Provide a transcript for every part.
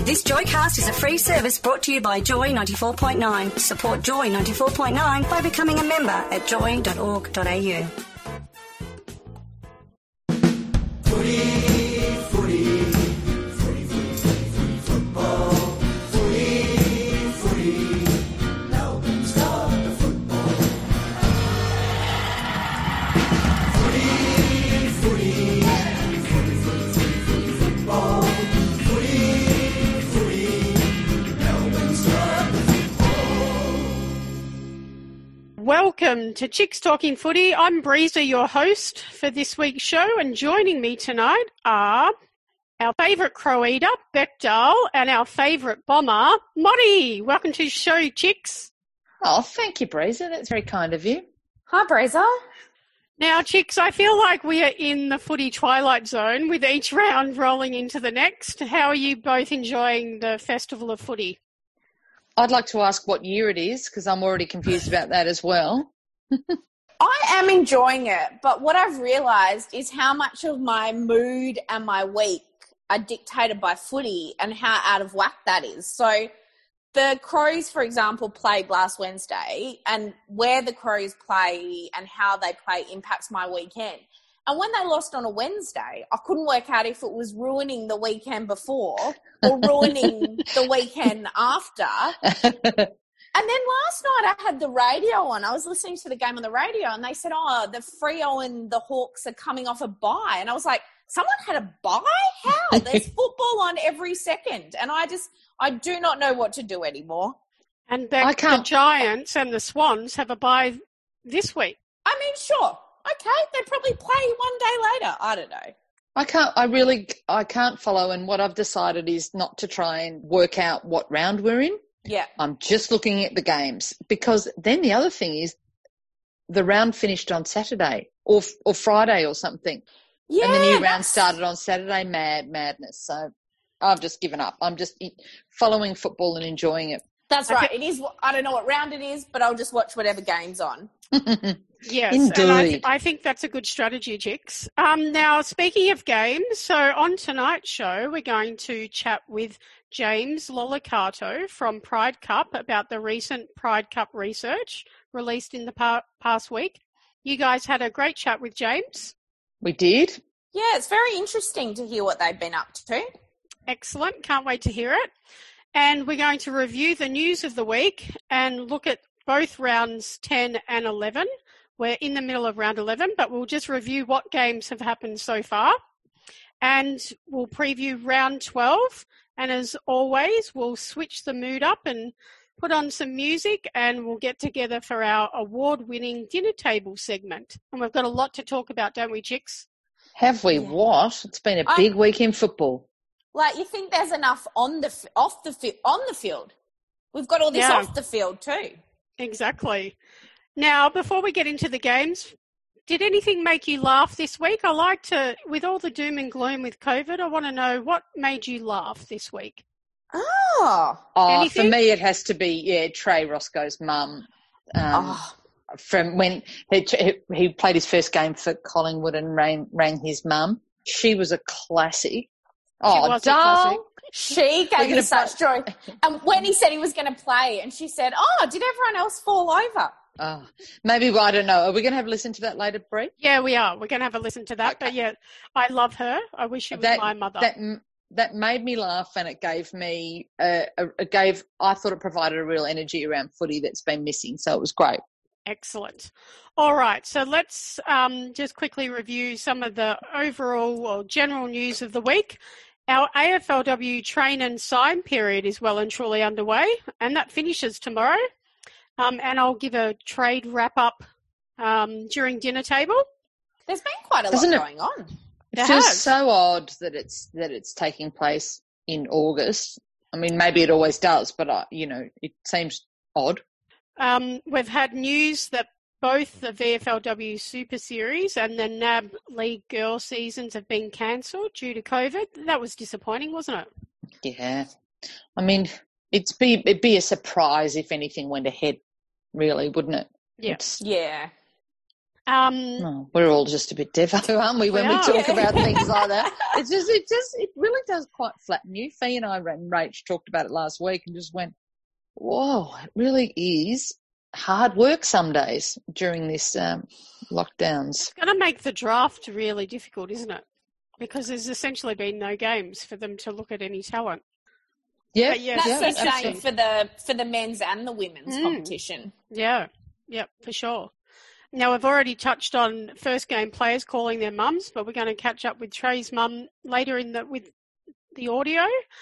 This Joycast is a free service brought to you by Joy 94.9. Support Joy 94.9 by becoming a member at joy.org.au. Welcome to Chicks Talking Footy. I'm Breezer, your host for this week's show, and joining me tonight are our favourite crow eater, Beck Dahl, and our favourite bomber, Motty. Welcome to the show, Chicks. Oh, thank you, Breezer. That's very kind of you. Hi, Breezer. Now, Chicks, I feel like we are in the footy twilight zone with each round rolling into the next. How are you both enjoying the Festival of Footy? I'd like to ask what year it is because I'm already confused about that as well. I am enjoying it, but what I've realised is how much of my mood and my week are dictated by footy and how out of whack that is. So the Crows, for example, played last Wednesday, and where the Crows play and how they play impacts my weekend. And when they lost on a Wednesday, I couldn't work out if it was ruining the weekend before or ruining the weekend after. And then last night I had the radio on. I was listening to the game on the radio and they said, oh, the Freo and the Hawks are coming off a bye. And I was like, someone had a bye? How? There's football on every second. And I do not know what to do anymore. And the Giants and the Swans have a bye this week. I mean, sure. Okay, they probably play one day later. I don't know. I can't follow, and what I've decided is not to try and work out what round we're in. Yeah. I'm just looking at the games because then the other thing is the round finished on Saturday or Friday or something. Yeah. And the new round started on Saturday. Madness. So I've just given up. I'm just following football and enjoying it. That's right. It is. I don't know what round it is, but I'll just watch whatever game's on. Yes, indeed. And I think that's a good strategy, Chicks. Now, speaking of games, so on tonight's show, we're going to chat with James Lolicato from Pride Cup about the recent Pride Cup research released in the past week. You guys had a great chat with James. We did. Yeah, it's very interesting to hear what they've been up to. Excellent. Can't wait to hear it. And we're going to review the news of the week and look at both rounds 10 and 11. We're in the middle of round 11, but we'll just review what games have happened so far. And we'll preview round 12. And as always, we'll switch the mood up and put on some music, and we'll get together for our award-winning dinner table segment. And we've got a lot to talk about, don't we, Chicks? Have we? Yeah. What? It's been a big week in football. Like, you think there's enough on the field? We've got all this off the field too. Exactly. Now, before we get into the games, did anything make you laugh this week? I like to, with all the doom and gloom with COVID, I want to know what made you laugh this week. Oh, for me it has to be, Trey Roscoe's mum. From when he played his first game for Collingwood and rang his mum. She was a classic. Oh, darling. She gave me such joy. And when he said he was going to play, and she said, oh, did everyone else fall over? Oh, maybe, I don't know. Are we going to have a listen to that later, Brie? Yeah, we are. We're going to have a listen to that. Okay. But, yeah, I love her. I wish she was my mother. That made me laugh, and it gave me, I thought it provided a real energy around footy that's been missing, so it was great. Excellent. All right, so let's just quickly review some of the overall or general news of the week. Our AFLW train and sign period is well and truly underway, and that finishes tomorrow. And I'll give a trade wrap-up during dinner table. There's been quite a lot going on. It feels so odd that it's taking place in August. I mean, maybe it always does, but, it seems odd. We've had news that both the VFLW Super Series and the NAB League Girls seasons have been cancelled due to COVID. That was disappointing, wasn't it? Yeah. I mean, it'd be a surprise if anything went ahead, really, wouldn't it? Yes. Yeah. We're all just a bit devo, aren't we, when we talk about things like that? It really does quite flatten you. Fee and I and Rach talked about it last week and just went, whoa, it really is hard work some days during this lockdowns. It's going to make the draft really difficult, isn't it? Because there's essentially been no games for them to look at any talent. Yeah, that's a shame for the men's and the women's competition. Yeah, for sure. Now, we've already touched on first game players calling their mums, but we're going to catch up with Trey's mum later with the audio.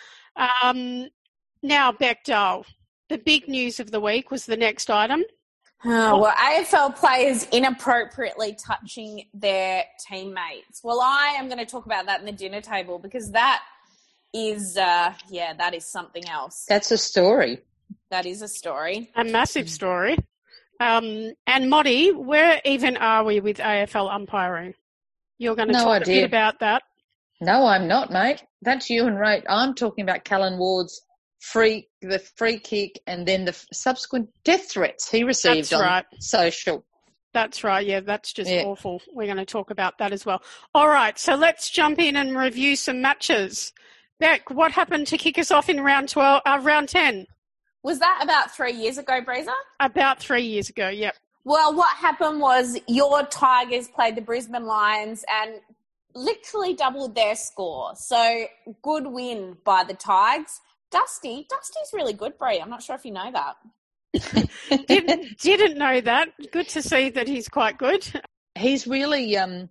Now, Beck Dahl, the big news of the week was the next item. Well, AFL players inappropriately touching their teammates. Well, I am going to talk about that in the dinner table because that is, that is something else. That's a story. That is a story. A massive story. And Motty, where even are we with AFL umpiring? You're going to talk a bit about that. No, I'm not, mate. That's you and Rach. I'm talking about Callan Ward's the free kick and then the subsequent death threats he received on social. That's right. Yeah, that's just awful. We're going to talk about that as well. All right, so let's jump in and review some matches. Beck, what happened to kick us off in round 10? Was that about 3 years ago, Breezer? About 3 years ago, yep. Well, what happened was your Tigers played the Brisbane Lions and literally doubled their score. So, good win by the Tigers. Dusty's really good, Bree. I'm not sure if you know that. Didn't know that. Good to see that he's quite good. He's really, and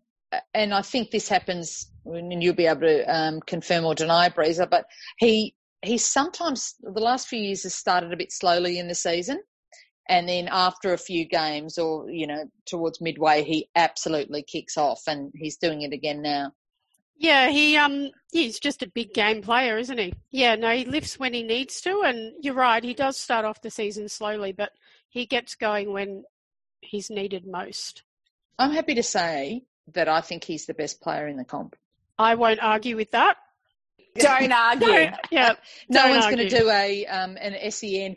I think this happens, and you'll be able to confirm or deny, Breezer, but he sometimes, the last few years, has started a bit slowly in the season. And then after a few games or, towards midway, he absolutely kicks off and he's doing it again now. Yeah, he's just a big game player, isn't he? Yeah, no, he lifts when he needs to. And you're right, he does start off the season slowly, but he gets going when he's needed most. I'm happy to say that I think he's the best player in the comp. I won't argue with that. Don't argue. No one's going to do an SEN.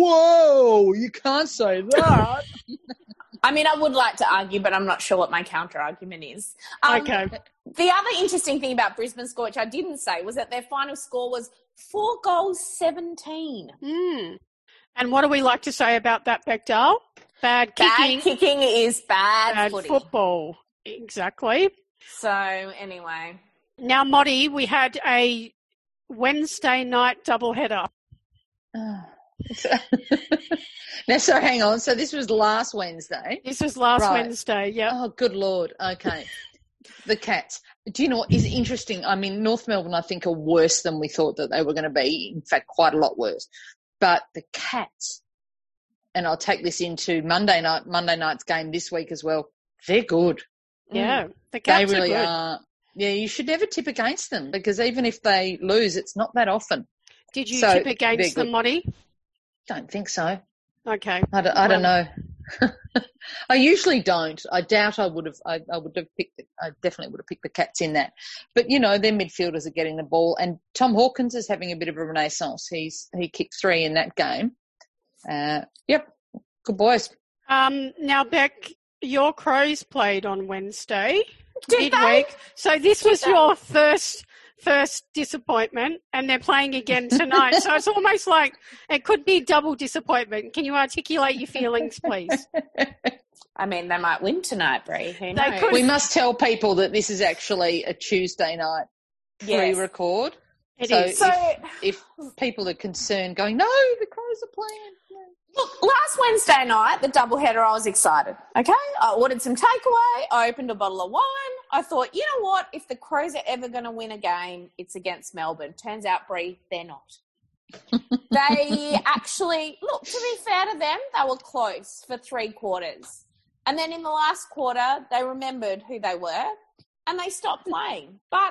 Whoa, you can't say that. I mean, I would like to argue, but I'm not sure what my counter argument is. Okay. The other interesting thing about Brisbane's score, which I didn't say, was that their final score was 4 goals, 17. And what do we like to say about that, Beck Dahl? Bad kicking. Bad kicking is bad footy. Football. Exactly. So, anyway. Now, Motty, we had a Wednesday night doubleheader. Now, so hang on. So this was last Wednesday? This was last Wednesday, yeah. Oh, good Lord. Okay. The Cats. Do you know what is interesting? I mean, North Melbourne, I think, are worse than we thought that they were going to be. In fact, quite a lot worse. But the Cats, and I'll take this into Monday night's game this week as well, they're good. Yeah, the Cats they really are good. are. Yeah, you should never tip against them because even if they lose, it's not that often. Did you tip against them, Motty? Don't think so. Okay. I don't know. I usually don't. I doubt I would have. I definitely would have picked the Cats in that. But their midfielders are getting the ball, and Tom Hawkins is having a bit of a renaissance. He kicked 3 in that game. Yep, good boys. Now, Beck, your Crows played on Wednesday. Did midweek. they? So this was your first disappointment, and they're playing again tonight. So it's almost like it could be double disappointment. Can you articulate your feelings, please? I mean, they might win tonight, Bree. Who knows? We must tell people that this is actually a Tuesday night pre-record. It is. If people are concerned, going, no, the Crows are playing. Look, last Wednesday night, the doubleheader, I was excited, okay? I ordered some takeaway. I opened a bottle of wine. I thought, you know what? If the Crows are ever going to win a game, it's against Melbourne. Turns out, Bree, they're not. They actually, look, to be fair to them, they were close for 3 quarters. And then in the last quarter, they remembered who they were and they stopped playing. But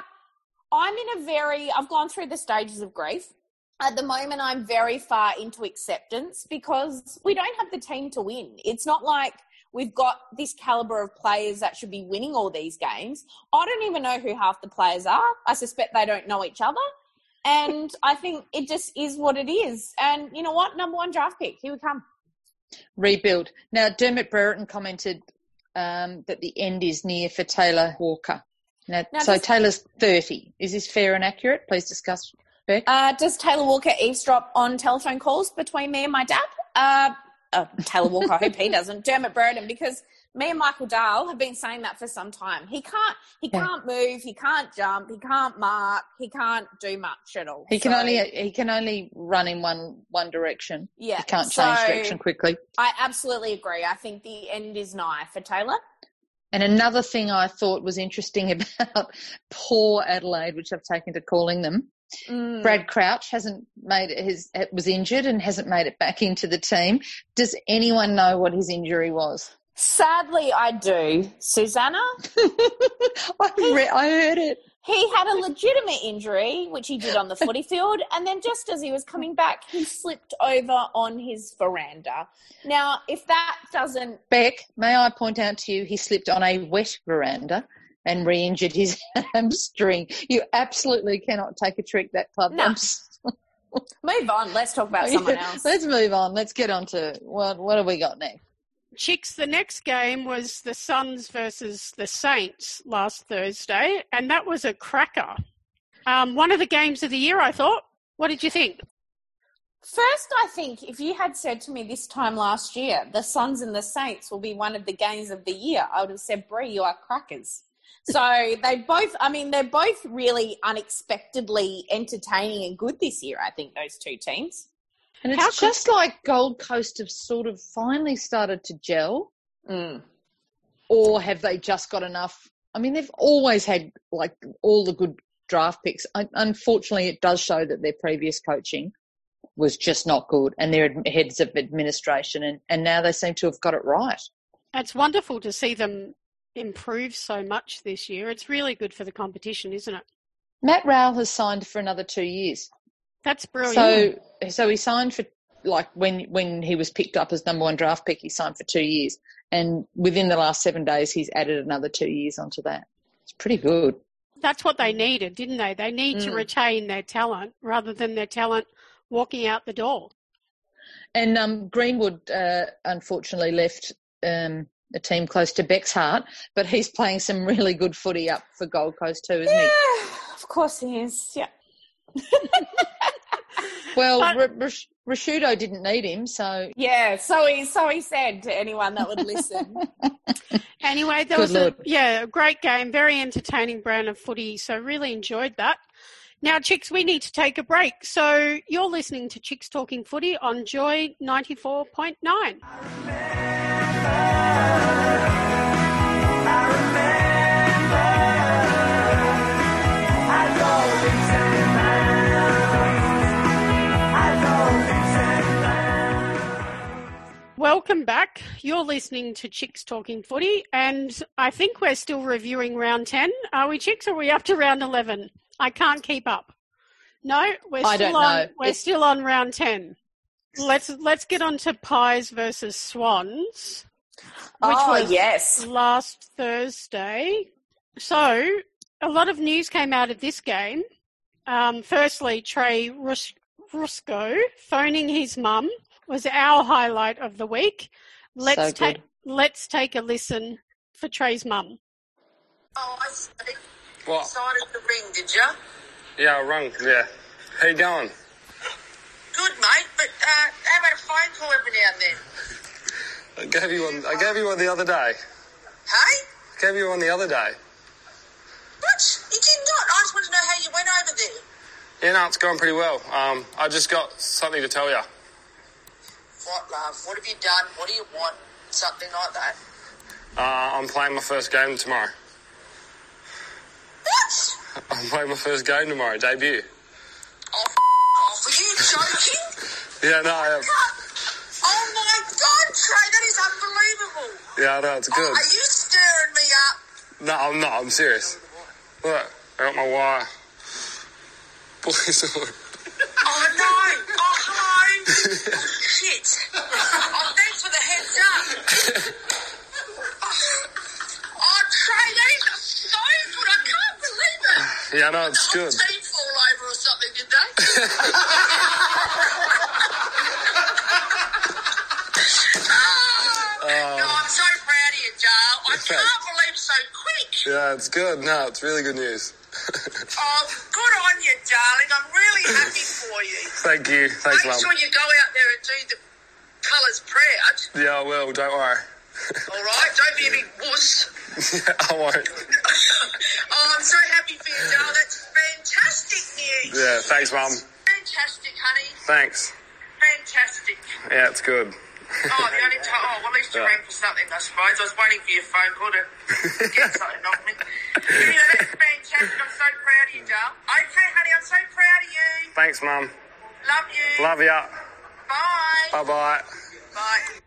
I've gone through the stages of grief. At the moment, I'm very far into acceptance because we don't have the team to win. It's not like we've got this calibre of players that should be winning all these games. I don't even know who half the players are. I suspect they don't know each other. And I think it just is what it is. And you know what? Number 1 draft pick. Here we come. Rebuild. Now, Dermot Brereton commented that the end is near for Taylor Walker. Now so Taylor's 30. Is this fair and accurate? Please discuss, Beck. Does Taylor Walker eavesdrop on telephone calls between me and my dad? Taylor Walker, I hope he doesn't. Dermot Burden, because me and Michael Dahl have been saying that for some time. He can't move, he can't jump, he can't mark, he can't do much at all. He can only run in one direction. Yeah. He can't change direction quickly. I absolutely agree. I think the end is nigh for Taylor. And another thing I thought was interesting about poor Adelaide, which I've taken to calling them, Brad Crouch was injured and hasn't made it back into the team. Does anyone know what his injury was? Sadly, I do. Susanna? I heard it. He had a legitimate injury, which he did on the footy field, and then just as he was coming back, he slipped over on his veranda. Now, if that doesn't... Beck, may I point out to you, he slipped on a wet veranda and re-injured his hamstring. You absolutely cannot take a trick that club does. Move on. Let's talk about someone else. Let's move on. Let's get on to what have we got next? Chicks, the next game was the Suns versus the Saints last Thursday, and that was a cracker. One of the games of the year, I thought. What did you think? First, I think if you had said to me this time last year, the Suns and the Saints will be one of the games of the year, I would have said, Brie, you are crackers. So they're both really unexpectedly entertaining and good this year, I think, those two teams. And it's just like Gold Coast have sort of finally started to gel. Or have they just got enough? I mean, they've always had, like, all the good draft picks. Unfortunately, it does show that their previous coaching was just not good and their heads of administration, and now they seem to have got it right. It's wonderful to see them improve so much this year. It's really good for the competition, isn't it? Matt Rowell has signed for another 2 years. That's brilliant. So he signed for, like, when he was picked up as number one draft pick, he signed for 2 years. And within the last 7 days, he's added another 2 years onto that. It's pretty good. That's what they needed, didn't they? They need to retain their talent rather than their talent walking out the door. And Greenwood, unfortunately, left a team close to Beck's heart, but he's playing some really good footy up for Gold Coast too, isn't he? Yeah, of course he is, yeah. Well, Rashudo didn't need him, so... Yeah, so he said to anyone that would listen. Anyway, there was a great game, very entertaining brand of footy, so really enjoyed that. Now, Chicks, we need to take a break. So you're listening to Chicks Talking Footy on Joy 94.9. Welcome back. You're listening to Chicks Talking Footy, and I think we're still reviewing round 10. Are we, Chicks, or are we up to round 11? I can't keep up. No, we're still on round 10. Let's get on to Pies versus Swans, which was last Thursday. So a lot of news came out of this game. Firstly, Trey Rusco phoning his mum was our highlight of the week. Let's take a listen for Trey's mum. Oh, I see. What? Decided to ring, did you? Yeah, I rung, yeah. How you going? Good, mate, but how about a phone call every now and then? I gave you one the other day. Hey? I gave you one the other day. What? You did not. I just want to know how you went over there. Yeah, no, it's going pretty well. I just got something to tell you. What, love? What have you done? What do you want? Something like that. I'm playing my first game tomorrow. What? I'm playing my first game tomorrow, debut. Oh, off. Are you joking? Yeah, no, I am. Oh, my God, Trey, that is unbelievable. Yeah, I know, it's good. Oh, are you stirring me up? No, I'm not. I'm serious. Look, I got my wire. Police alert. Oh, no. Oh, hello. Oh, shit. Oh, thanks for the heads up. Oh, Trey, that is so good. I can't believe it. Yeah, no, it's good. Did the whole team fall over or something, did they? No, I'm so proud of you, Giles. I It's good. No, it's really good news. Oh, good on you, darling. I'm really happy for you. Thank you. Thanks, Make Mum. sure you go out there and do the colours proud. Yeah, I will. Don't worry. All right? Don't be a big wuss. Yeah, I won't. Oh, I'm so happy for you, darling. That's fantastic news. Yeah, thanks, Mum. Fantastic, honey. Thanks. Fantastic. Yeah, it's good. Oh, the only time. Oh, well, at least you rang for something, I suppose. I was waiting for your phone call to get something off me. Yeah, that's fantastic. I'm so proud of you, darling. Okay, honey, I'm so proud of you. Thanks, Mum. Love you. Love ya. Bye. Bye-bye. Bye.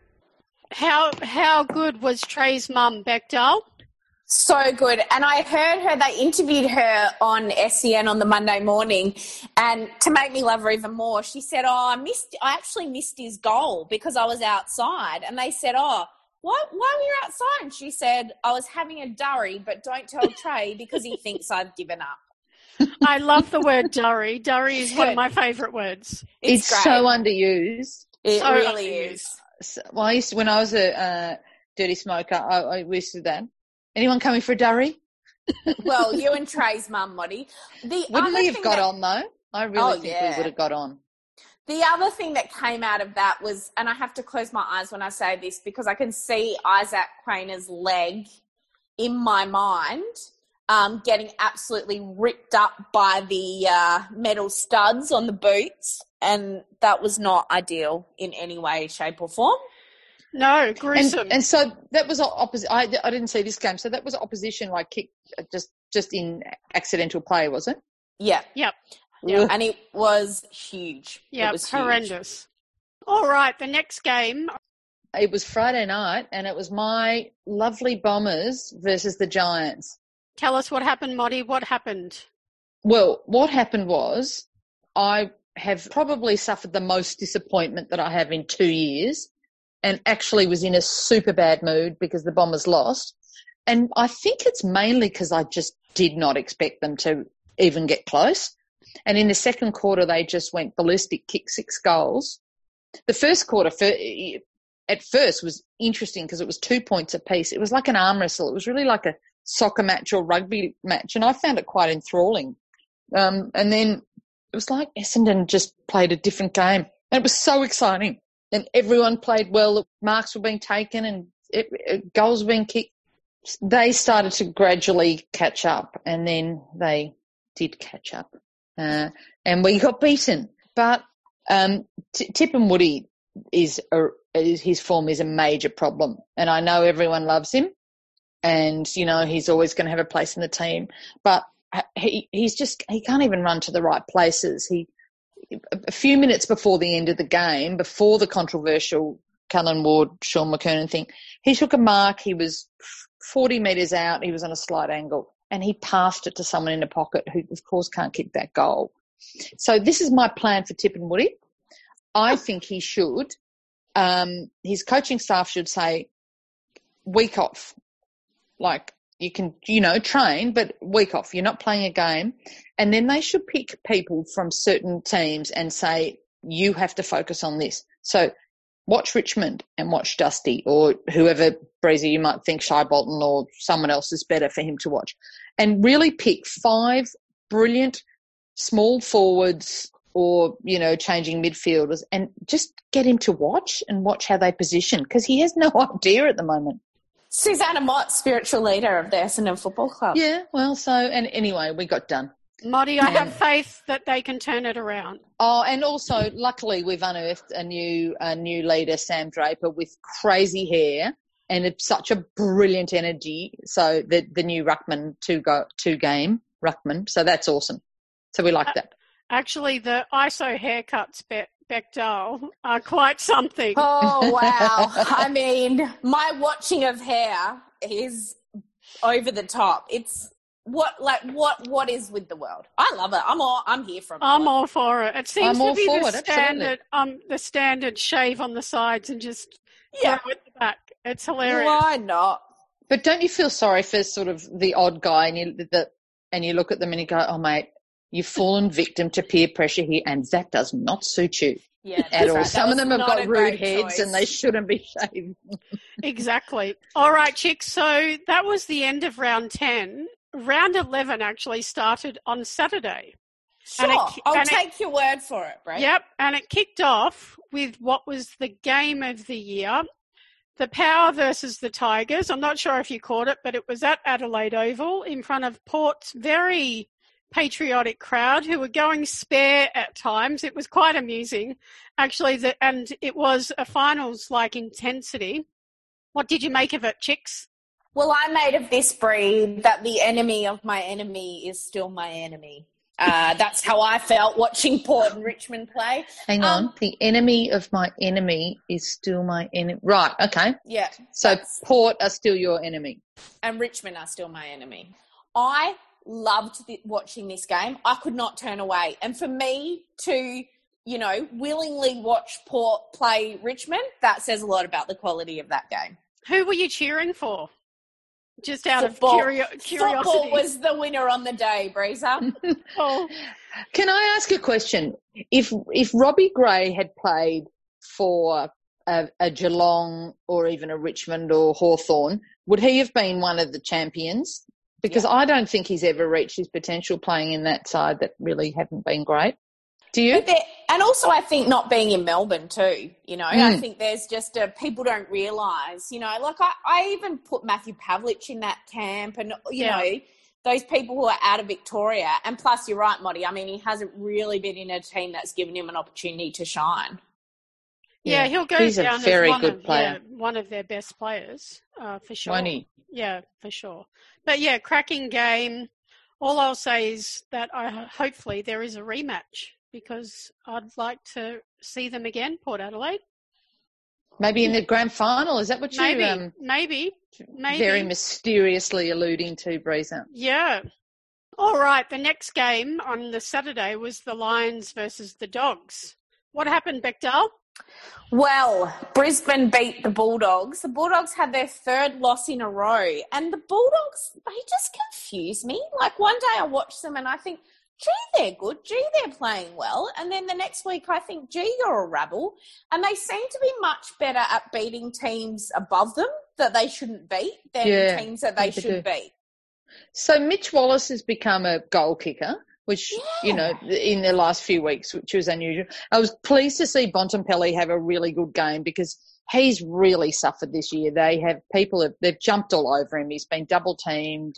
How good was Trey's mum, Bechdale? So good. And I heard her, they interviewed her on SEN on the Monday morning, and to make me love her even more, she said, I actually missed his goal because I was outside. And they said, why were you outside? And she said, I was having a durry, but don't tell Trey because he thinks I've given up. I love the word durry. Durry is one of my favourite words. It's great. so underused. It So really underused. is. So, well, when I was a dirty smoker, I used to do that. Anyone coming for a durry? Well, you and Trey's mum, Moddy. Wouldn't we have got on, though? I really think we would have got on. The other thing that came out of that was, and I have to close my eyes when I say this because I can see Isaac Quainer's leg in my mind getting absolutely ripped up by the metal studs on the boots, and that was not ideal in any way, shape or form. No, gruesome. And so that was opposite. I didn't see this game. So that was opposition, like kick, just in accidental play, was it? Yeah. Yep. And it was huge. Yeah, it was huge. horrendous. All right, the next game. It was Friday night, and it was my lovely Bombers versus the Giants. Tell us what happened, Moddy. What happened? Well, what happened was I have probably suffered the most disappointment that I have in 2 years, and actually was in a super bad mood because the Bombers lost. And I think it's mainly because I just did not expect them to even get close. And in the second quarter, they just went ballistic, kicked 6 goals. The first quarter, at first, was interesting because it was 2 points apiece. It was like an arm wrestle. It was really like a soccer match or rugby match, and I found it quite enthralling. And then it was like Essendon just played a different game. And it was so exciting. And everyone played well. Marks were being taken and goals were being kicked. They started to gradually catch up, and then they did catch up. And we got beaten. But Tippin Woody his form is a major problem. And I know everyone loves him, and, you know, he's always going to have a place in the team. But he can't even run to the right places. A few minutes before the end of the game, before the controversial Callan Ward, Sean McKernan thing, he took a mark. He was 40 metres out. He was on a slight angle, and he passed it to someone in the pocket who, of course, can't kick that goal. So this is my plan for Tippin Woody. I think he should. His coaching staff should say, week off. Like, you can, train, but week off. You're not playing a game. And then they should pick people from certain teams and say, you have to focus on this. So watch Richmond and watch Dusty, or whoever, Breezy, you might think Shai Bolton or someone else is better for him to watch. And really pick 5 brilliant small forwards or, changing midfielders, and just get him to watch and watch how they position, because he has no idea at the moment. Susanna Mott, spiritual leader of the Essendon Football Club. Yeah, well, and anyway, we got done. Moddy, I have faith that they can turn it around. Oh, and also, luckily, we've unearthed a new leader, Sam Draper, with crazy hair and it's such a brilliant energy. So the new Ruckman two-game Ruckman, so that's awesome. So we like that. Actually, the ISO haircuts, Bechdale, are quite something. Oh, wow. I mean, my watching of hair is over the top. It's what is with the world? I love it. I'm here for it. I'm all for it. It seems to be the standard shave on the sides and just grow at the back. It's hilarious. Why not? But don't you feel sorry for sort of the odd guy and you look at them and you go, oh, mate, you've fallen victim to peer pressure here, and that does not suit you. Yeah, at all. right. Some of them have not got a rude great heads choice. and they shouldn't be shaved. Exactly. All right, chicks. So that was the end of round 10. Round 11 actually started on Saturday. Sure, I'll take your word for it, Brett. Yep, and it kicked off with what was the game of the year, the Power versus the Tigers. I'm not sure if you caught it, but it was at Adelaide Oval in front of Port's very patriotic crowd who were going spare at times. It was quite amusing, actually, and it was a finals-like intensity. What did you make of it, chicks? Well, I made of this breed that the enemy of my enemy is still my enemy. That's how I felt watching Port and Richmond play. Hang on. The enemy of my enemy is still my enemy. Right, okay. Yeah. So Port are still your enemy. And Richmond are still my enemy. I loved watching this game. I could not turn away. And for me to, willingly watch Port play Richmond, that says a lot about the quality of that game. Who were you cheering for? Just out Football. of curiosity. Football was the winner on the day, Breezer. Oh. Can I ask a question? If Robbie Gray had played for a Geelong or even a Richmond or Hawthorn, would he have been one of the champions? Because I don't think he's ever reached his potential playing in that side that really haven't been great. Do you? And also I think not being in Melbourne too, I think there's just people don't realise, I even put Matthew Pavlich in that camp and, you know, those people who are out of Victoria. And plus, you're right, Motty, I mean, he hasn't really been in a team that's given him an opportunity to shine. Yeah, he'll go He's down a very as good player. one of their best players, for sure. Won't he? Yeah, for sure. But, cracking game. All I'll say is that hopefully there is a rematch because I'd like to see them again, Port Adelaide. Maybe in the grand final. Is that what you Maybe. very mysteriously alluding to, Breezer? Yeah. All right, the next game on the Saturday was the Lions versus the Dogs. What happened, Bechdel? Well, Brisbane beat the Bulldogs. The Bulldogs had their third loss in a row. And the Bulldogs, they just confuse me. Like, one day I watch them and I think, gee, they're good. Gee, they're playing well. And then the next week I think, gee, you're a rabble. And they seem to be much better at beating teams above them that they shouldn't beat than teams that they should beat. So Mitch Wallace has become a goal kicker, which, in the last few weeks, which was unusual. I was pleased to see Bontempelli have a really good game because he's really suffered this year. They've jumped all over him. He's been double teamed.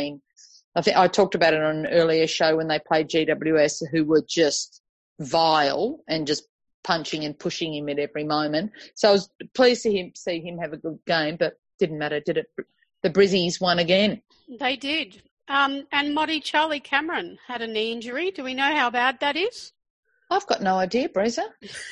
I think I talked about it on an earlier show when they played GWS, who were just vile and just punching and pushing him at every moment. So I was pleased to see him have a good game, but didn't matter, did it? The Brizzies won again. They did. And Motty, Charlie Cameron had a knee injury. Do we know how bad that is? I've got no idea, Breezer.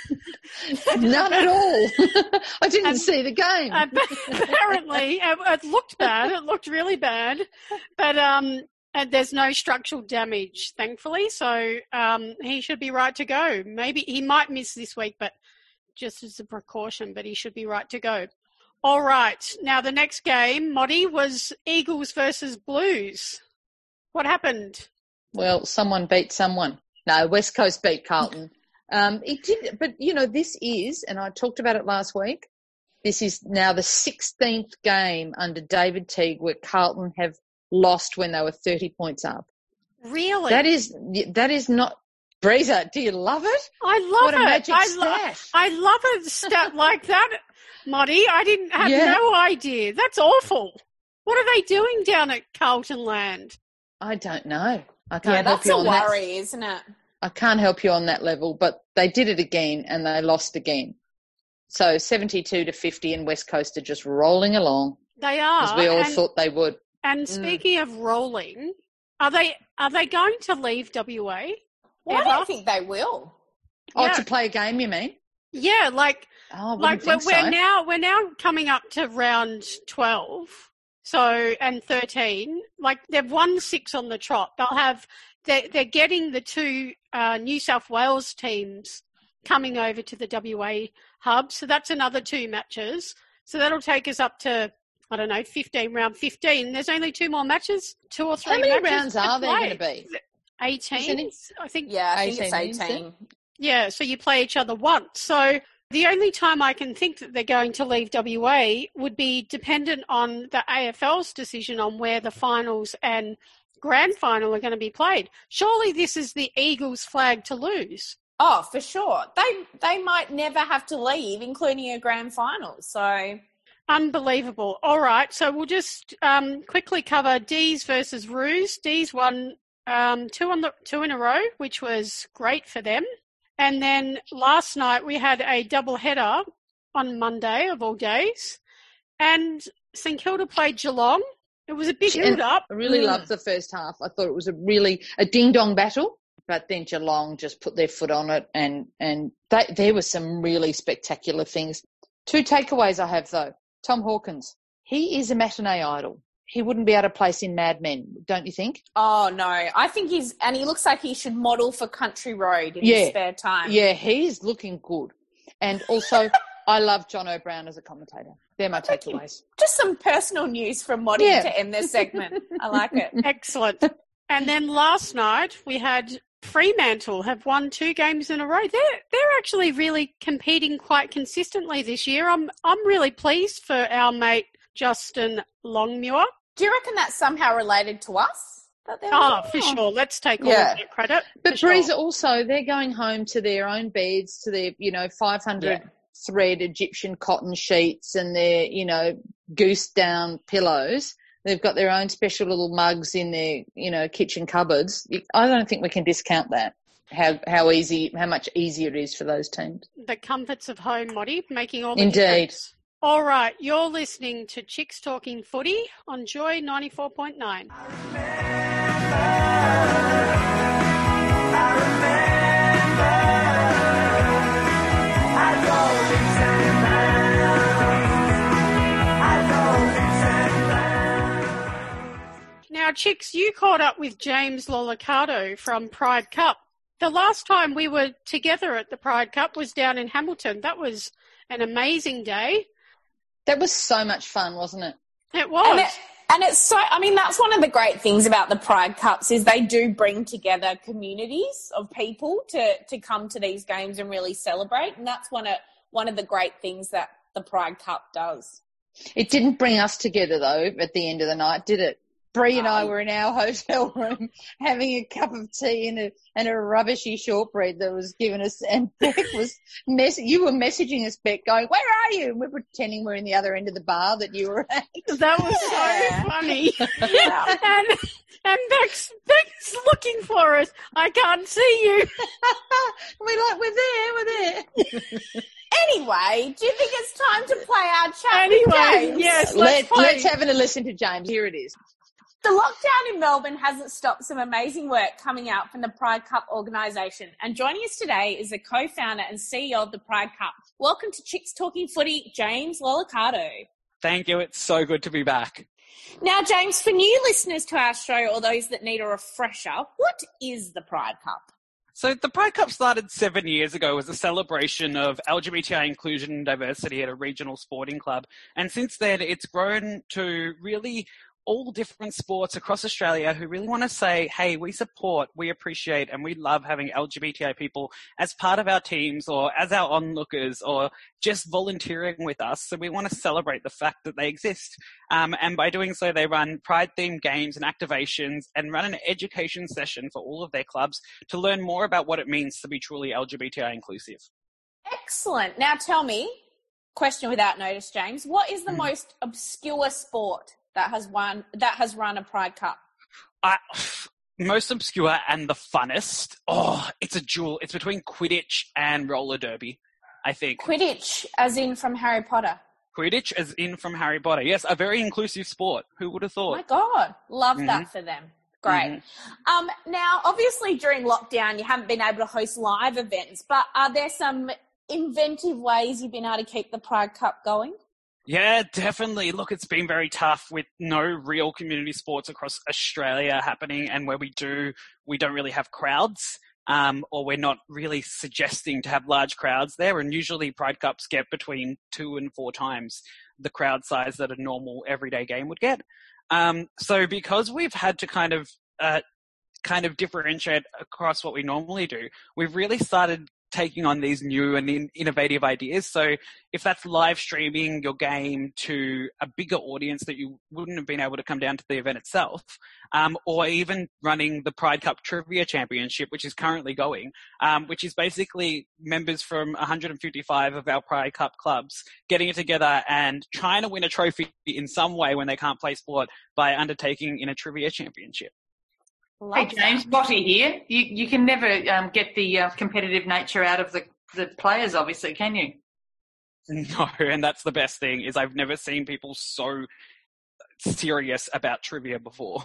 None at all. I didn't see the game. Apparently, it looked bad. It looked really bad. But and there's no structural damage, thankfully. So he should be right to go. Maybe he might miss this week, but just as a precaution, but he should be right to go. All right. Now, the next game, Motty, was Eagles versus Blues. What happened? Well, someone beat someone. No, West Coast beat Carlton. It did, but, this is, and I talked about it last week, this is now the 16th game under David Teague where Carlton have lost when they were 30 points up. Really? That is not... Breezer, do you love it? I love what it. What a magic stat. I love a stat like that, Motty. I didn't have no idea. That's awful. What are they doing down at Carlton Land? I don't know. I can't help you on that. That's a worry, isn't it? I can't help you on that level, but they did it again and they lost again. So 72-50 and West Coast are just rolling along. They are. As we all thought they would. And speaking of rolling, are they going to leave WA? Well, I don't think they will. Oh, to play a game, you mean? Yeah, we're now coming up to round 12. So, and 13, they've won 6 on the trot. They're getting the 2 New South Wales teams coming over to the WA hub. So that's another 2 matches. So that'll take us up to, I don't know, round 15. There's only 2 more matches, 2 or 3 matches. How many rounds are there going to be? 18, I think. Yeah, I think it's 18. Yeah, so you play each other once. So the only time I can think that they're going to leave WA would be dependent on the AFL's decision on where the finals and grand final are going to be played. Surely this is the Eagles' flag to lose. Oh, for sure. They might never have to leave, including a grand final. So unbelievable. All right, so we'll just quickly cover D's versus Roos. D's won two in a row, which was great for them. And then last night we had a double header on Monday of all days, and St Kilda played Geelong. It was a big build-up. I really loved the first half. I thought it was a ding-dong battle, but then Geelong just put their foot on it, and there were some really spectacular things. 2 takeaways I have, though. Tom Hawkins, he is a matinee idol. He wouldn't be able to place in Mad Men, don't you think? Oh, no. I think he looks like he should model for Country Road in his spare time. Yeah, he's looking good. And also, I love John O'Brien as a commentator. They're my takeaways. Just some personal news from Moddy to end this segment. I like it. Excellent. And then last night we had Fremantle have won 2 games in a row. They're actually really competing quite consistently this year. I'm really pleased for our mate Justin Longmuir. Do you reckon that's somehow related to us? For sure. Let's take all of that credit. But Breeza also, they're going home to their own beds, to their 500 thread Egyptian cotton sheets and their goose down pillows. They've got their own special little mugs in their kitchen cupboards. I don't think we can discount that. How much easier it is for those teams. The comforts of home, Moddy, making all the difference. All right, you're listening to Chicks Talking Footy on Joy 94.9. Now, Chicks, you caught up with James Lollicado from Pride Cup. The last time we were together at the Pride Cup was down in Hamilton. That was an amazing day. That was so much fun, wasn't it? It was. And it's so, that's one of the great things about the Pride Cups is they do bring together communities of people to come to these games and really celebrate. And that's one of the great things that the Pride Cup does. It didn't bring us together, though, at the end of the night, did it? Bree and I were in our hotel room having a cup of tea and a rubbishy shortbread that was given us, and Beck was you were messaging us, Beck, going, "Where are you?" And we're pretending we're in the other end of the bar that you were at. That was so funny. and Beck's looking for us. I can't see you. We're there. Anyway, do you think it's time to play our chat with James? Yes, let's have a listen to James. Here it is. The lockdown in Melbourne hasn't stopped some amazing work coming out from the Pride Cup organisation. And joining us today is the co-founder and CEO of the Pride Cup. Welcome to Chicks Talking Footy, James Lollicado. Thank you. It's so good to be back. Now, James, for new listeners to our show or those that need a refresher, what is the Pride Cup? So the Pride Cup started 7 years ago as a celebration of LGBTI inclusion and diversity at a regional sporting club. And since then, it's grown to really all different sports across Australia who really want to say, hey, we support, we appreciate, and we love having LGBTI people as part of our teams or as our onlookers or just volunteering with us. So we want to celebrate the fact that they exist. And by doing so, they run Pride-themed games and activations and run an education session for all of their clubs to learn more about what it means to be truly LGBTI inclusive. Excellent. Now tell me, question without notice, James, what is the most obscure sport that has run a Pride Cup? Most obscure and the funnest. It's a duel. It's between Quidditch and roller derby, I think. Quidditch, as in from Harry Potter. Quidditch, as in from Harry Potter. Yes, a very inclusive sport. Who would have thought? Oh my God, love that for them. Great. Now, obviously, during lockdown, you haven't been able to host live events, but are there some inventive ways you've been able to keep the Pride Cup going? Yeah, definitely. Look, it's been very tough with no real community sports across Australia happening, and where we don't really have crowds, or we're not really suggesting to have large crowds there. And usually Pride Cups get between 2 and 4 times the crowd size that a normal everyday game would get. So because we've had to kind of differentiate across what we normally do, we've really started taking on these new and innovative ideas. So if that's live streaming your game to a bigger audience that you wouldn't have been able to come down to the event itself, or even running the Pride Cup Trivia Championship, which is currently going, which is basically members from 155 of our Pride Cup clubs getting it together and trying to win a trophy in some way when they can't play sport by undertaking in a trivia championship. Hey James, Botty here. You can never get the competitive nature out of the players, obviously, can you? No, and that's the best thing, is I've never seen people so serious about trivia before.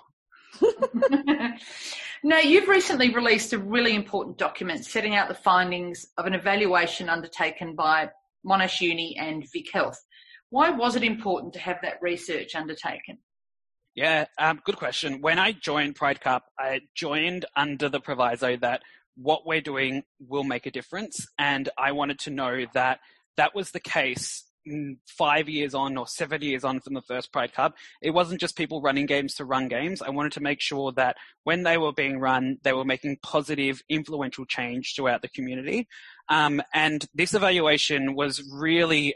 Now, you've recently released a really important document setting out the findings of an evaluation undertaken by Monash Uni and Vic Health. Why was it important to have that research undertaken? Yeah, good question. When I joined Pride Cup, I joined under the proviso that what we're doing will make a difference. And I wanted to know that that was the case 5 years on or 7 years on from the first Pride Cup. It wasn't just people running games to run games. I wanted to make sure that when they were being run, they were making positive, influential change throughout the community. And this evaluation was really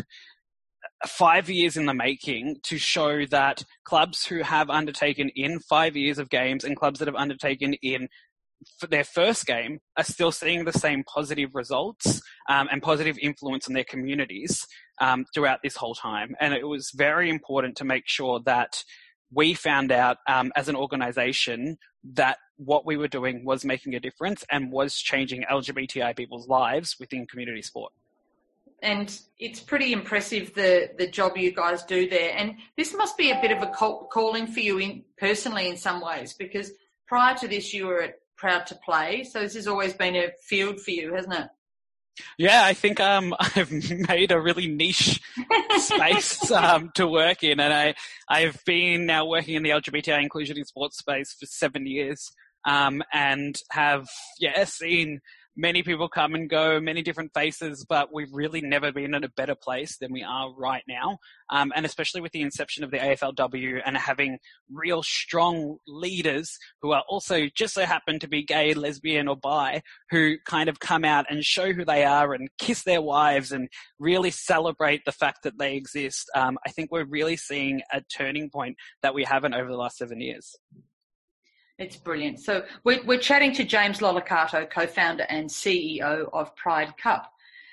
5 years in the making to show that clubs who have undertaken in 5 years of games and clubs that have undertaken in for their first game are still seeing the same positive results and positive influence in their communities throughout this whole time. And it was very important to make sure that we found out as an organisation that what we were doing was making a difference and was changing LGBTI people's lives within community sport. And it's pretty impressive the job you guys do there. And this must be a bit of a calling for you personally in some ways, because prior to this you were at Proud to Play. So this has always been a field for you, hasn't it? Yeah, I think I've made a really niche space to work in. And I've been now working in the LGBTI inclusion in sports space for 7 years and have, seen many people come and go, many different faces, but we've really never been in a better place than we are right now. And especially with the inception of the AFLW and having real strong leaders who are also just so happen to be gay, lesbian or bi, who kind of come out and show who they are and kiss their wives and really celebrate the fact that they exist. I think we're really seeing a turning point that we haven't over the last 7 years. It's brilliant. So we're chatting to James Lollicato, co-founder and CEO of Pride Cup.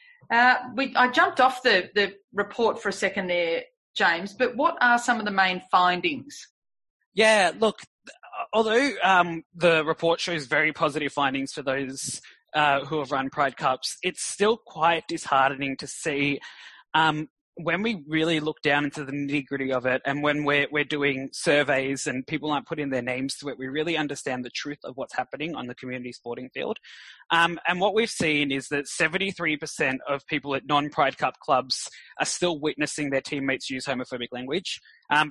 I jumped off the report for a second there, James, but what are some of the main findings? Yeah, look, although the report shows very positive findings for those who have run Pride Cups, it's still quite disheartening to see when we really look down into the nitty-gritty of it, and when we're doing surveys and people aren't putting their names to it, we really understand the truth of what's happening on the community sporting field. And what we've seen is that 73% of people at non-Pride Cup clubs are still witnessing their teammates use homophobic language.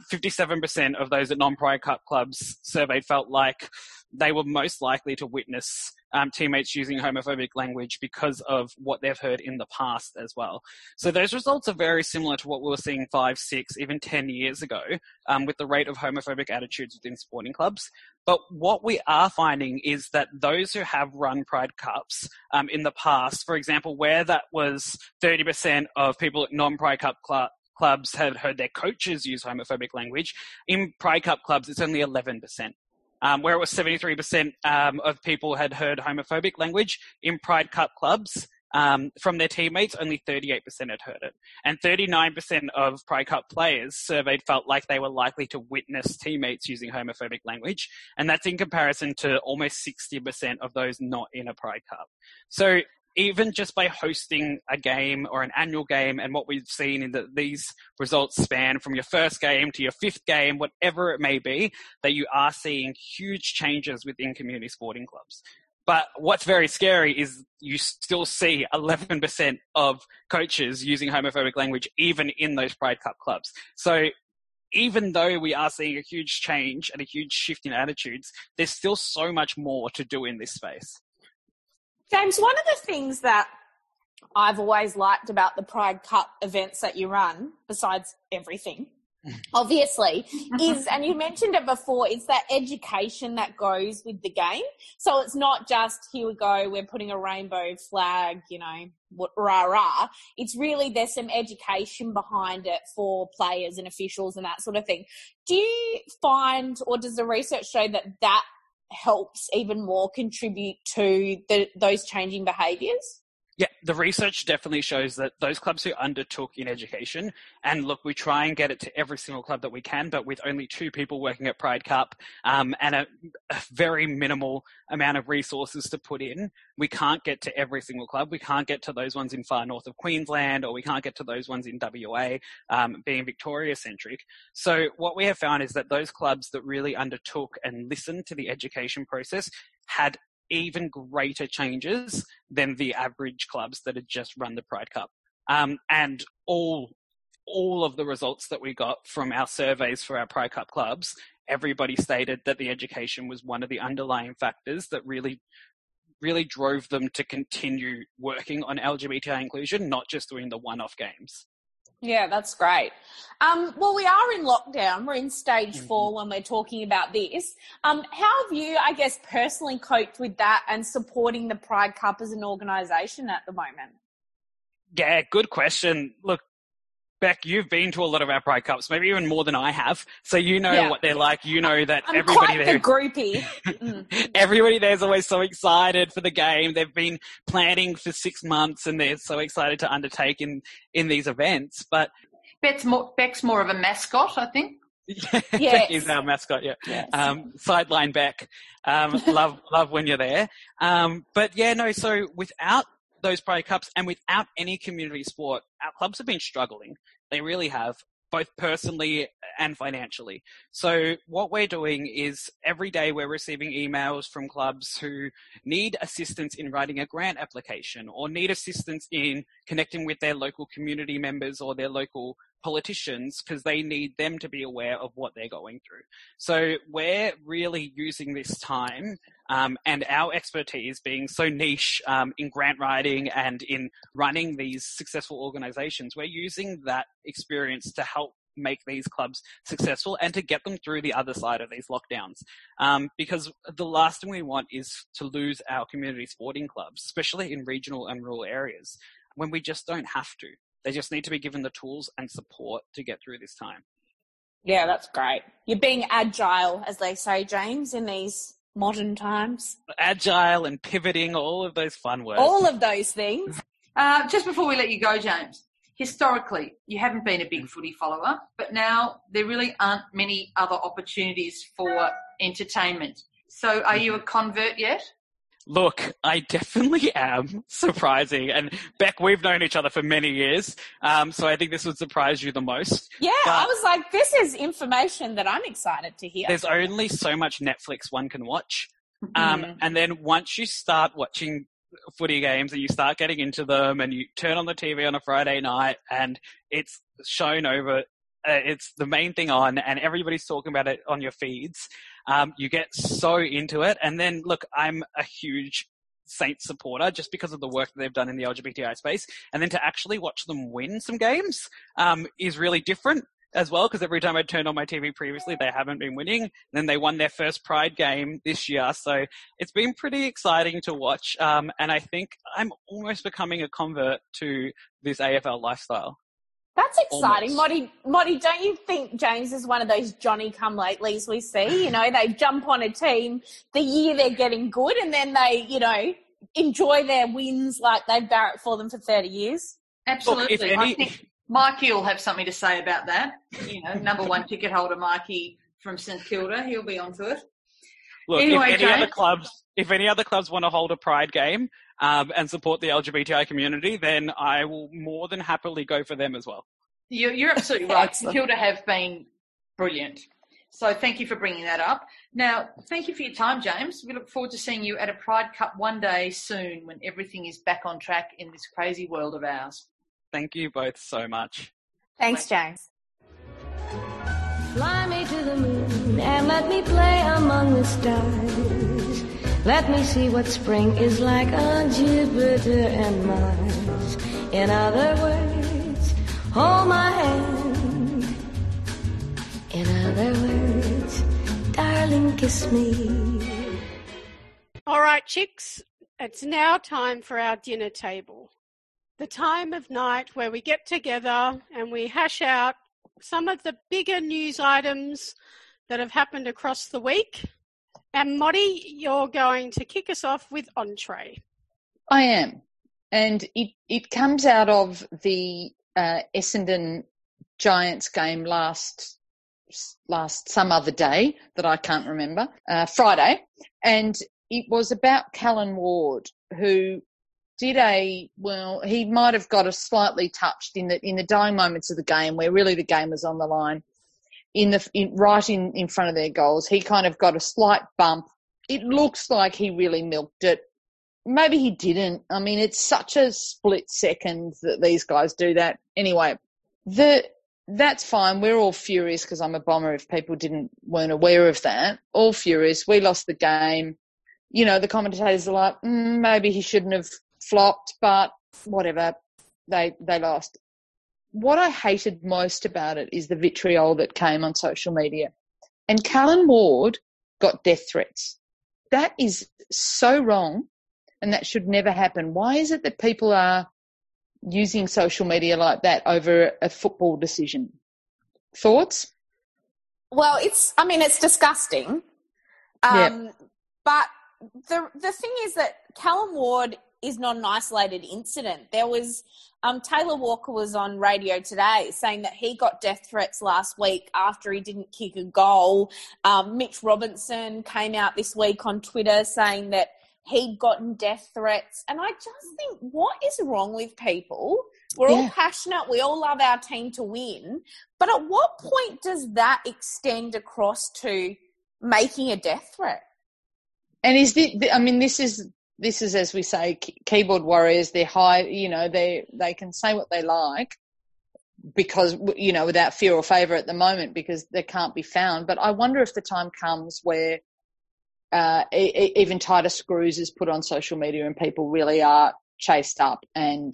57% of those at non-Pride Cup clubs surveyed felt like they were most likely to witness teammates using homophobic language because of what they've heard in the past as well. So those results are very similar to what we were seeing 5, 6, even 10 years ago with the rate of homophobic attitudes within sporting clubs. But what we are finding is that those who have run Pride Cups in the past, for example, where that was 30% of people at non-Pride Cup clubs had heard their coaches use homophobic language, in Pride Cup clubs it's only 11%. Where it was 73% of people had heard homophobic language, in Pride Cup clubs from their teammates, only 38% had heard it. And 39% of Pride Cup players surveyed felt like they were likely to witness teammates using homophobic language. And that's in comparison to almost 60% of those not in a Pride Cup. So even just by hosting a game or an annual game, and what we've seen in these results span from your first game to your 5th game, whatever it may be, that you are seeing huge changes within community sporting clubs. But what's very scary is you still see 11% of coaches using homophobic language even in those Pride Cup clubs. So even though we are seeing a huge change and a huge shift in attitudes, there's still so much more to do in this space. James, one of the things that I've always liked about the Pride Cup events that you run, besides everything, obviously, is, and you mentioned it before, it's that education that goes with the game. So it's not just, here we go, we're putting a rainbow flag, rah-rah. It's really, there's some education behind it for players and officials and that sort of thing. Do you find, or does the research show that helps even more contribute to those changing behaviours? Yeah, the research definitely shows that those clubs who undertook in education, and look, we try and get it to every single club that we can, but with only 2 people working at Pride Cup and a very minimal amount of resources to put in, we can't get to every single club. We can't get to those ones in far north of Queensland, or we can't get to those ones in WA, being Victoria-centric. So what we have found is that those clubs that really undertook and listened to the education process had even greater changes than the average clubs that had just run the Pride Cup. And all of the results that we got from our surveys for our Pride Cup clubs, everybody stated that the education was one of the underlying factors that really drove them to continue working on LGBTI inclusion, not just doing the one-off games. Yeah, that's great. Well, we are in lockdown. We're in stage 4 when we're talking about this. How have you, I guess, personally coped with that and supporting the Pride Cup as an organisation at the moment? Yeah, good question. Look, Beck, you've been to a lot of our Pride Cups, maybe even more than I have. So you know what they're like. You know that I'm everybody quite there, the groupie. Everybody there's always so excited for the game. They've been planning for 6 months, and they're so excited to undertake in these events. But Beck's more of a mascot, I think. Yeah, Yes. Beck is our mascot. Yeah, Yes. Sideline Beck. Love when you're there. But yeah, no. So without those Pride Cups and without any community sport, our clubs have been struggling. They really have, both personally and financially. So what we're doing is every day we're receiving emails from clubs who need assistance in writing a grant application, or need assistance in connecting with their local community members or their local politicians, because they need them to be aware of what they're going through. So we're really using this time and our expertise being so niche in grant writing and in running these successful organizations, we're using that experience to help make these clubs successful and to get them through the other side of these lockdowns. Because the last thing we want is to lose our community sporting clubs, especially in regional and rural areas, when we just don't have to. They just need to be given the tools and support to get through this time. Yeah, that's great. You're being agile, as they say, James, in these modern times. Agile and pivoting, all of those fun words. All of those things. Just before we let you go, James, historically, you haven't been a big footy follower, but now there really aren't many other opportunities for entertainment. So are you a convert yet? Look, I definitely am. Surprising. And Beck, we've known each other for many years, so I think this would surprise you the most. Yeah, I was like, this is information that I'm excited to hear. There's only so much Netflix one can watch. And then once you start watching footy games and you start getting into them and you turn on the TV on a Friday night and it's shown over, it's the main thing on and everybody's talking about it on your feeds, you get so into it. And then, look, I'm a huge Saints supporter just because of the work that they've done in the LGBTI space. And then to actually watch them win some games is really different as well, because every time I turned on my TV previously, they haven't been winning. And then they won their first Pride game this year. So it's been pretty exciting to watch. And I think I'm almost becoming a convert to this AFL lifestyle. That's exciting. Motty, don't you think James is one of those Johnny-come-latelys we see? You know, they jump on a team the year they're getting good and then they, you know, enjoy their wins like they've barracked for them for 30 years? Absolutely. Look, I think Mikey will have something to say about that. You know, number 1 ticket holder Mikey from St Kilda, he'll be onto it. Look, anyway, if any other clubs want to hold a Pride game and support the LGBTI community, then I will more than happily go for them as well. You're absolutely right. St Kilda have been brilliant. So thank you for bringing that up. Now, thank you for your time, James. We look forward to seeing you at a Pride Cup one day soon when everything is back on track in this crazy world of ours. Thank you both so much. Thanks, James. Fly me to the moon and let me play among the stars. Let me see what spring is like on Jupiter and Mars. In other words, hold my hand In other words, darling, kiss me. All right, chicks, it's now time for our dinner table. The time of night where we get together and we hash out some of the bigger news items that have happened across the week. And Motty, you're going to kick us off with Entree. I am. And it comes out of the Essendon Giants game last some other day that I can't remember, Friday. And it was about Callan Ward, who did he might have got us slightly touched in the dying moments of the game where really the game was on the line. Right in front of their goals, he kind of got a slight bump. It looks like he really milked it. Maybe he didn't. I mean, it's such a split second that these guys do that. Anyway, that's fine. We're all furious because I'm a Bomber if people weren't aware of that. All furious. We lost the game. You know, the commentators are like, maybe he shouldn't have flopped, but whatever. They lost. What I hated most about it is the vitriol that came on social media. And Callan Ward got death threats. That is so wrong, and that should never happen. Why is it that people are using social media like that over a football decision? Thoughts? Well, it's disgusting. Yeah. But the thing is that Callan Ward is not an isolated incident. There was Taylor Walker was on radio today saying that he got death threats last week after he didn't kick a goal. Mitch Robinson came out this week on Twitter saying that he'd gotten death threats. And I just think, what is wrong with people? We're all passionate. We all love our team to win. But at what point does that extend across to making a death threat? And this is, as we say, keyboard warriors. They're high, they can say what they like because, without fear or favour at the moment because they can't be found. But I wonder if the time comes where even tighter screws is put on social media and people really are chased up and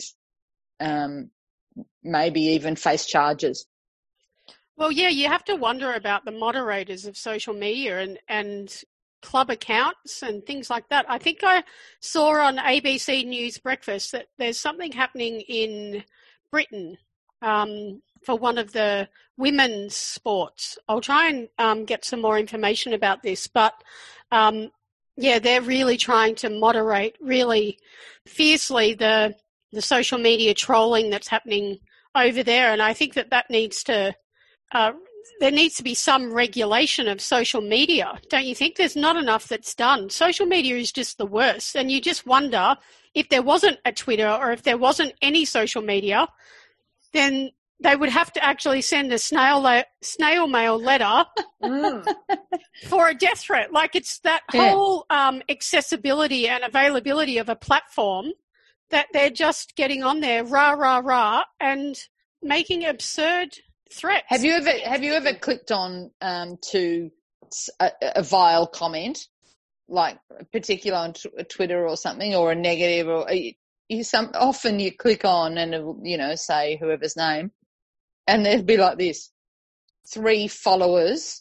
maybe even face charges. Well, yeah, you have to wonder about the moderators of social media and club accounts and things like that. I think I saw on ABC News Breakfast that there's something happening in Britain for one of the women's sports. I'll try and get some more information about this, but they're really trying to moderate really fiercely the social media trolling that's happening over there, and I think that needs to there needs to be some regulation of social media, don't you think? There's not enough that's done. Social media is just the worst, and you just wonder if there wasn't a Twitter or if there wasn't any social media, then they would have to actually send a snail mail letter for a death threat. Like, it's that whole accessibility and availability of a platform that they're just getting on there, rah, rah, rah, and making absurd threats. Have you ever clicked on to a vile comment, like particular on Twitter or something, or a negative, or often you click on and it'll, say whoever's name, and there'd be like this: 3 followers,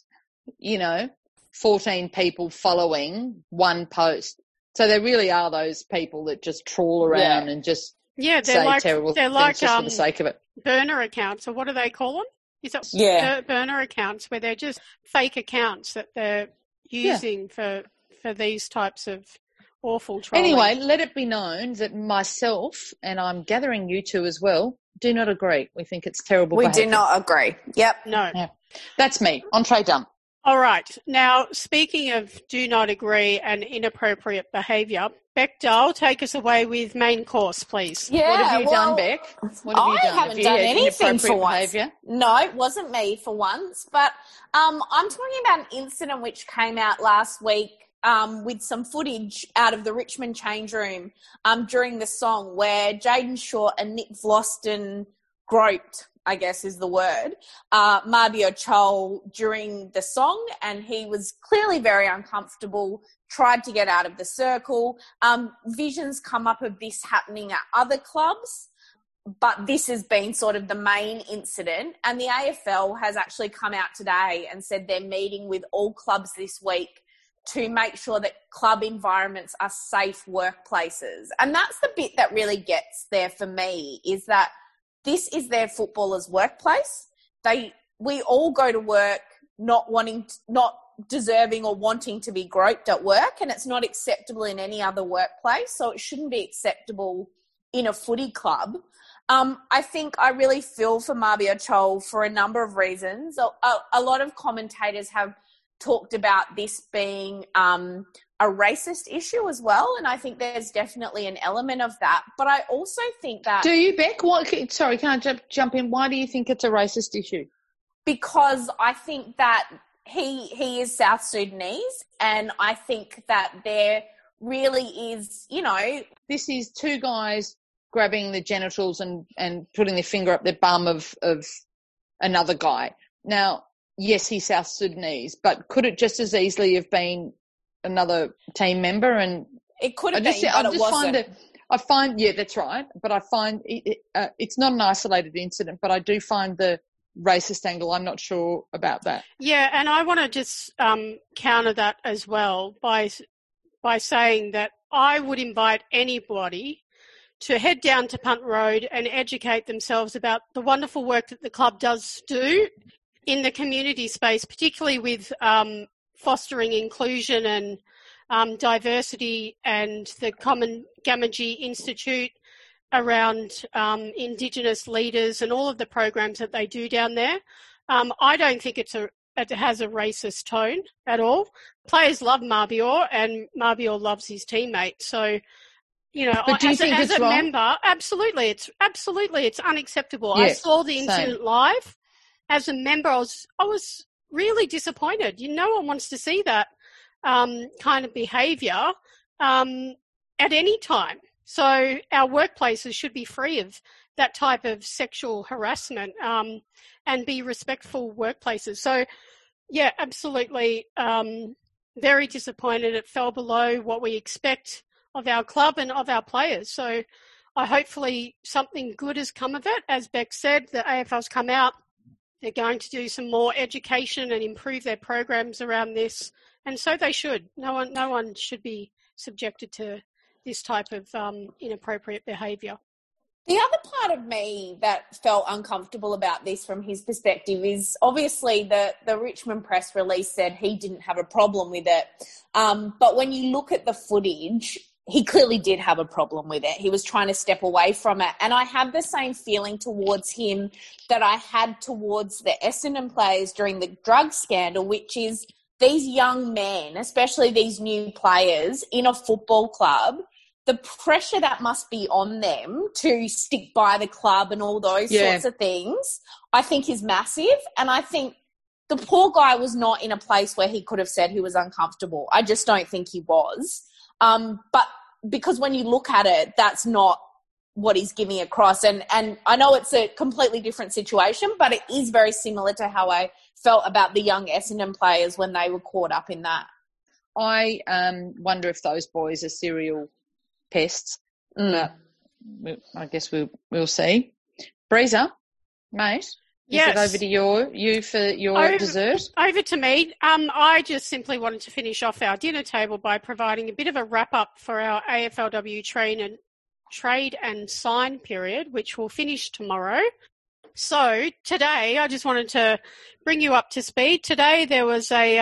14 people following one post. So there really are those people that just trawl around and just say terrible things just for the sake of it. Burner accounts, or what do they call them? Is it burner accounts, where they're just fake accounts that they're using for these types of awful trolling? Anyway, let it be known that myself, and I'm gathering you two as well, do not agree. We think it's terrible behaviour. We do not agree. Yep. No. Yeah. That's me. Entree done. All right. Now, speaking of do not agree and inappropriate behaviour, Beck Dahl, take us away with main course, please. Yeah, what have you done, Beck? What have you done? I haven't done anything for once. Behaviour? No, it wasn't me for once. But I'm talking about an incident which came out last week with some footage out of the Richmond change room during the song where Jaden Short and Nick Vlosten groped, I guess is the word, Mabior Chol during the song, and he was clearly very uncomfortable, tried to get out of the circle. Visions come up of this happening at other clubs. but this has been sort of the main incident. And the AFL has actually come out today and said they're meeting with all clubs this week to make sure that club environments are safe workplaces. And that's the bit that really gets there for me, is that this is their footballers' workplace. We all go to work not deserving or wanting to be groped at work, and it's not acceptable in any other workplace, so it shouldn't be acceptable in a footy club. I think I really feel for Mabior Chol for a number of reasons. A lot of commentators have talked about this being a racist issue as well, and I think there's definitely an element of that. But I also think that... Do you, Beck? Sorry, can I jump in? Why do you think it's a racist issue? Because I think that he is South Sudanese, and I think that there really is, This is two guys grabbing the genitals and putting their finger up their bum of another guy. Now, yes, he's South Sudanese, but could it just as easily have been another team member? And it could have been, but it wasn't. Yeah, that's right. But I find it's not an isolated incident, but I do find the racist angle. I'm not sure about that. Yeah, and I want to just counter that as well by saying that I would invite anybody to head down to Punt Road and educate themselves about the wonderful work that the club does do in the community space, particularly with fostering inclusion and diversity, and the Common Gamagee Institute around Indigenous leaders and all of the programs that they do down there. I don't think it has a racist tone at all. Players love Mabior, and Mabior loves his teammate. So, but do you think as it's a wrong? member, absolutely, it's unacceptable. Yes, I saw the incident same. live. As a member, I was really disappointed. No one wants to see that kind of behaviour at any time. So our workplaces should be free of that type of sexual harassment and be respectful workplaces. So, yeah, absolutely very disappointed. It fell below what we expect of our club and of our players. So hopefully something good has come of it. As Beck said, the AFL's come out. They're going to do some more education and improve their programs around this. And so they should. No one should be subjected to this type of inappropriate behaviour. The other part of me that felt uncomfortable about this from his perspective is obviously the Richmond press release said he didn't have a problem with it. But when you look at the footage, he clearly did have a problem with it. He was trying to step away from it. And I have the same feeling towards him that I had towards the Essendon players during the drug scandal, which is these young men, especially these new players in a football club, the pressure that must be on them to stick by the club and all those sorts of things, I think is massive. And I think the poor guy was not in a place where he could have said he was uncomfortable. I just don't think he was. But because when you look at it, that's not what he's giving across. And I know it's a completely different situation, but it is very similar to how I felt about the young Essendon players when they were caught up in that. I wonder if those boys are serial pests. I guess we'll see. Breezer, mate. Yes. Is it over to you for your dessert? Over to me. I just simply wanted to finish off our dinner table by providing a bit of a wrap-up for our AFLW trade and sign period, which will finish tomorrow. So today, I just wanted to bring you up to speed. Today there was a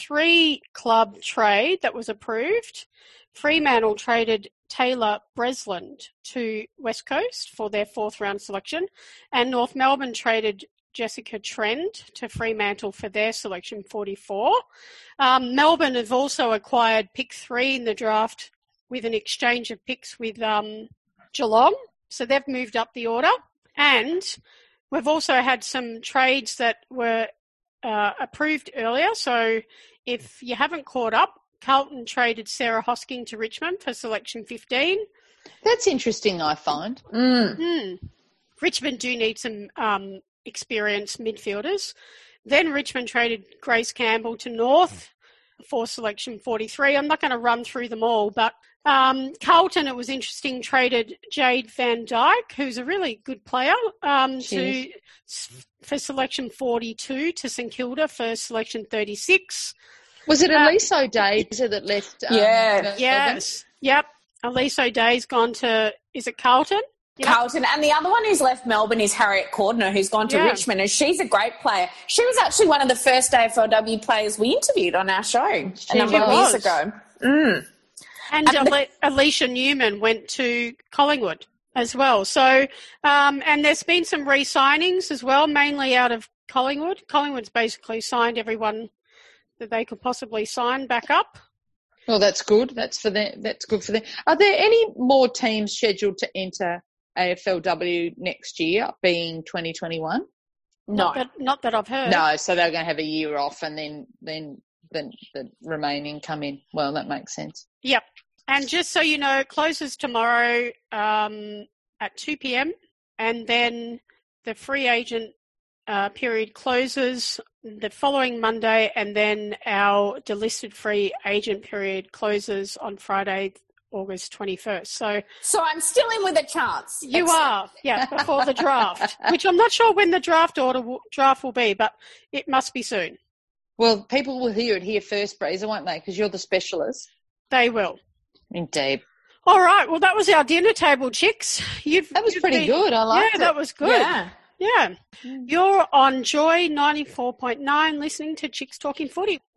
3-club trade that was approved. Fremantle traded Taylor Bresland to West Coast for their 4th round selection, and North Melbourne traded Jessica Trend to Fremantle for their selection 44. Melbourne have also acquired pick 3 in the draft with an exchange of picks with Geelong, so they've moved up the order. And we've also had some trades that were approved earlier, so if you haven't caught up, Carlton traded Sarah Hosking to Richmond for selection 15. That's interesting, I find. Richmond do need some experienced midfielders. Then Richmond traded Grace Campbell to North for selection 43. I'm not going to run through them all, but Carlton, it was interesting, traded Jade Van Dyke, who's a really good player, for selection 42 to St Kilda for selection 36. Was it Elise O'Day that left? Yes. Yep. Elise O'Day's gone to, is it Carlton? Yep. Carlton. And the other one who's left Melbourne is Harriet Cordner, who's gone to Richmond, and she's a great player. She was actually one of the first AFLW players we interviewed on our show a number of years ago. And Alicia Newman went to Collingwood as well. So, and there's been some re-signings as well, mainly out of Collingwood. Collingwood's basically signed everyone that they could possibly sign back up. Well, that's good. That's for them. That's good for them. Are there any more teams scheduled to enter AFLW next year, being 2021? No. Not that I've heard. No, so they're going to have a year off and then the remaining come in. Well, that makes sense. Yep. And just so you know, it closes tomorrow at 2 p.m. and then the free agent period closes the following Monday, and then our delisted free agent period closes on Friday, August 21st. So I'm still in with a chance. You are, before the draft, which I'm not sure when the draft will be, but it must be soon. Well, people will hear it here first, Breezer, won't they? Because you're the specialist. They will. Indeed. All right. Well, that was our dinner table, chicks. That was pretty good. I liked it. Yeah, that was good. Yeah. You're on Joy 94.9 listening to Chicks Talking Footy.